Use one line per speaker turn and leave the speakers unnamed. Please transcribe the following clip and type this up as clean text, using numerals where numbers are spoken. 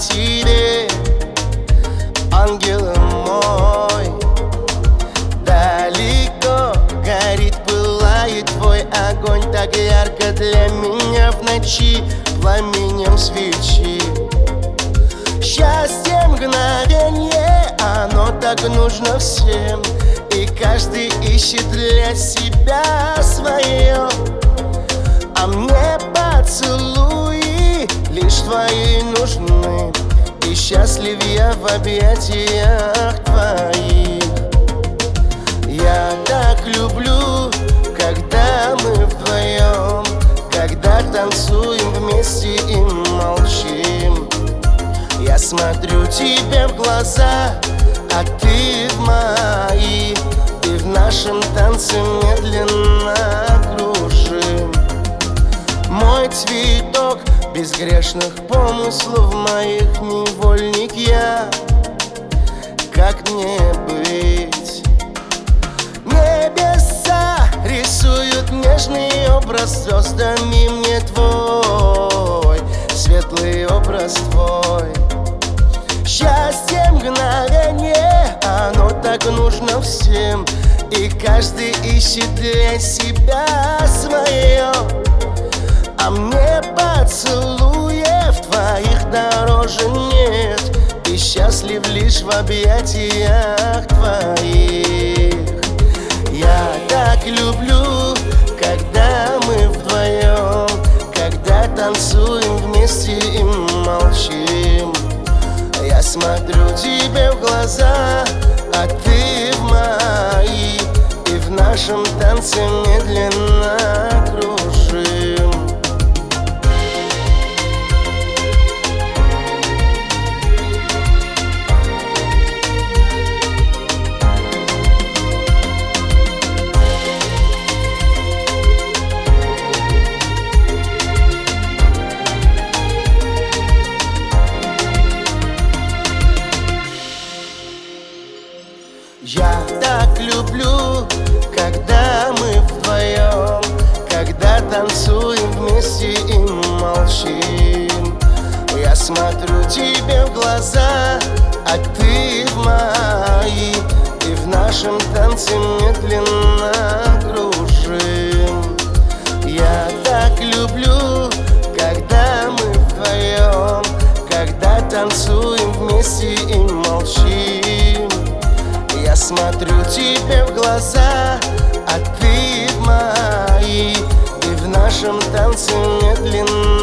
тебе, ангел мой. Далеко горит, пылает твой огонь, так ярко для меня в ночи, пламенем свечи. Счастье мгновенье, оно так нужно всем, и каждый ищет для себя свое. А мне поцелуи лишь твои нужны, и счастлив я в объятиях твоих. Я так люблю, когда мы вдвоем, когда танцуем вместе и молчим. Я смотрю тебе в глаза, а ты в мои, и в нашем танце медленно кружим. Мой цветок безгрешных помыслов моих, невольник я, как мне быть? Небеса рисуют нежный образ, звездами мне твой светлый образ твой. Счастье мгновенье, оно так нужно всем, и каждый ищет для себя свое. А мне поцелуев твоих дороже нет, и счастлив лишь в объятиях твоих. Я так люблю, когда мы вдвоем, когда танцуем вместе и молчим. Я смотрю тебе в глаза, а ты в мои, и в нашем танце медленно кружим. Я так люблю, когда мы вдвоем, когда танцуем вместе и молчим. Я смотрю тебе в глаза, а ты в мои, и в нашем танце медленно кружим. Я так люблю, когда мы вдвоем, когда танцуем вместе и молчим. Я смотрю тебе в глаза, а ты в мои, и в нашем танце медленно